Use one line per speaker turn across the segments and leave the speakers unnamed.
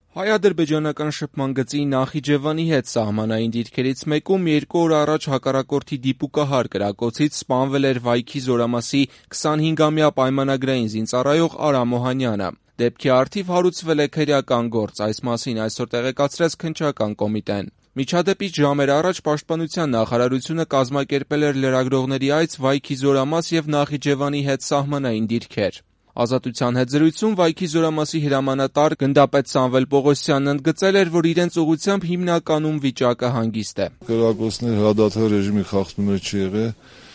Հայ-ադրբեջանական շփման գծի Նախիջևանի հետ սահմանային դիրքերից մեկում 2 օր առաջ հակառակորդի դիպուկահար կրակոցից սպանվել էր Վայքի Զորամասի 25-ամյա պայմանագրային զինծառայող Արամ Օհանյանը։ Դեպքի առթիվ հարուցվել է քրեական գործ, այս մասին այսօր տեղեկացրեց Քննչական կոմիտեն։ Միջադեպից ժամեր առաջ Պաշտպանության նախարարությունը կազմակերպել էր լրագրողների այց Վայքի Զորամաս և Նախիջևանի հետ սահմանային դիրքեր։ Ազատության հետ զրույցում Վայքի Զորամասի հրամանատար գնդապետ Սամվել Պողոսյանն ընդգծել էր, որ իրենց ուղղությամբ հիմնականում վիճակը հանգիստ է։
Կրակոցներ հրադադար ռեժիմի խախտումներ չի եղել,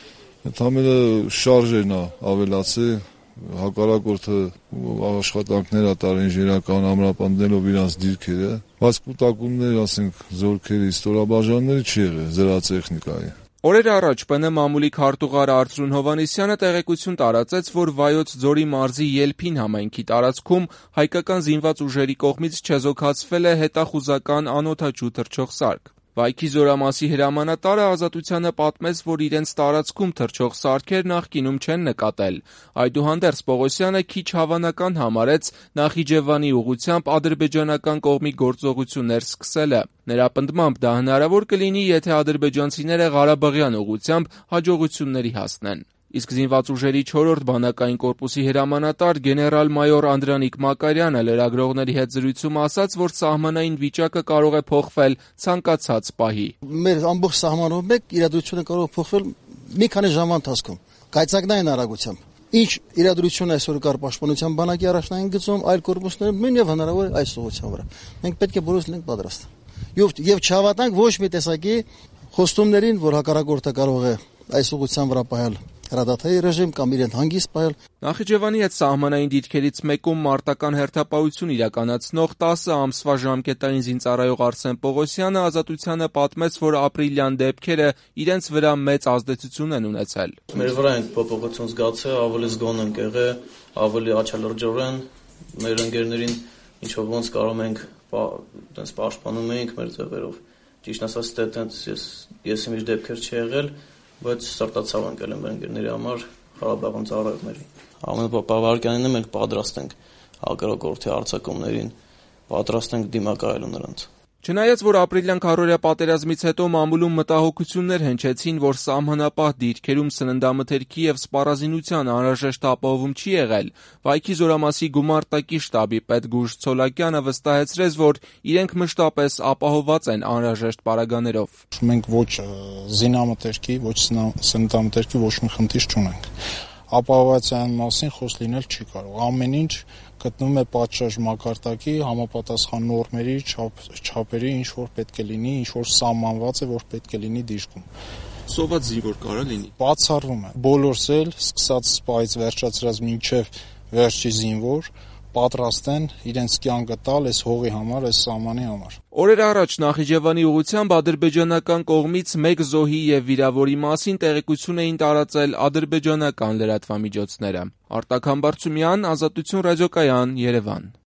ընդամենը շարժերն է ավելացել, հակառակորդը աշխատանքներ է տարել ինժեներական ամրապնդելով իրանց դիրքերը, բայց կուտակումներ, ասենք, զորքերի ստորաբաժանումների չի եղել զրահատեխնիկայի։
Օրեր առաջ ՊՆ մամուլի քարտուղար Արծրուն Հովհաննիսյանը տեղեկություն տարածեց, որ Վայոց ձորի մարզի Ելփին համայնքի տարածքում հայկական զինված ուժերի կողմից չեզոքացվել է հետախուզական անօդաչու թռչող սարք։ Վայքի Զորամասի հրամանատարը Ազատությանը պատմեց, որ իրենց տարածքում թռչող սարքեր նախկինում չեն նկատել։ Այդուհանդերձ Պողոսյանը քիչ հավանական համարեց Նախիջևանի ուղղությամբ ադրբեջանական կողմի գործողություններ սկսելը։ Նրա պնդմամբ դա հնարավոր կլինի, եթե ադրբեջանցիները Ղարաբաղյան ուղղությամբ հաջողությունների հասնեն։ Իսկ զինված ուժերի 4-րդ բանակային կորպուսի հրամանատար գեներալ-մայոր Անդրանիկ Մակարյանը լրագրողների հետ զրույցում ասաց, որ սահմանային վիճակը կարող է փոխվել ցանկացած պահի։
Մեր ամբողջ սահմանով մեկ իրադրությունը կարող է փոխվել մի քանի ժամվա ընթացքում, կայծակնային արագությամբ։ Ինչ իրադրություն այսօր կար Պաշտպանության բանակի առաջնային գծում, այլ կորպուսներում նույն եւ հնարավոր է այս ուղղության վրա։ Մենք պետք է բոլորս լինենք պատրաստ։ Եվ չհավատանք ոչ մի տեսակի խոստումներին, որ հակառակորդը կարող է այս ուղղության վրա պահել հրադադարի ռեժիմ կամ իրեն հանգիստ պահել։
Նախիջևանի հետ սահմանային դիրքերից մեկում մարտական հերթապահություն իրականացնող 10 ամսվա ժամկետային զինծառայող Արսեն Պողոսյանը Ազատությանը պատմեց, որ ապրիլյան դեպքերը իրենց վրա մեծ ազդեցություն են ունեցել։
Մեր վրա ենք փոփոխություն զգացել, ավելի զգոն ենք եղել, ավելի աչալրջորեն, մեր ընկերներին ինչով ոնց կարող ենք այդպես պաշտպանում էինք մեր ձևերով։ Ճիշտ ասած, ես իմիջ դեպքեր չի եղել, բայց սրտացավ ենք ելել մեր ընկերների համար Ղարաբաղյան ծառայողների։ Ամենապահվարկանին մենք պատրաստ ենք հակառակորդի հարձակումներին, պատրաստ ենք դիմակայելու նրանց։
Չնայած, որ ապրիլյան քառօրյա պատերազմից հետո մամուլում մտահոգություններ հնչեցին, որ սահմանապահ դիրքերում սննդամթերքի և սպառազինության անհրաժեշտ ապահովում չի եղել, Վայքի Զորամասի գումարտակի շտաբի պետ Գուժ Ցոլակյանը վստահեցրեց, որ իրենք մշտապես ապահովված են անհրաժեշտ պարագաներով։
Մենք ոչ զինամթերքի, ոչ սննդամթերքի ոչ մի խնդիր չունենք։ Ապահովության մասին խոսք լինել չի կարող։ Ամեն ինչ գտնվում է պատշաճ մակարդակի, համապատասխան նորմերի, չափերի, ինչ որ պետք է լինի, ինչ որ սահմանված է, որ պետք է լինի դիրքում։
Սոված զինվոր կարա լինի։
Բացառվում է։ Բոլորս էլ, սկսած սպայից վերջացրած մինչև վերջի զինվոր, պատրաստ են իրենց կյանքը տալ այս հողի համար, այս սահմանի համար։
Օրեր առաջ Նախիջևանի ուղղությամբ ադրբեջանական կողմից մեկ զոհի և վիրավորի մասին տեղեկություն էին տարածել ադրբեջանական լրատվամիջոցները։ Արտակ Համբարձումյան, Ազատություն ռադիոկայան, Երևան։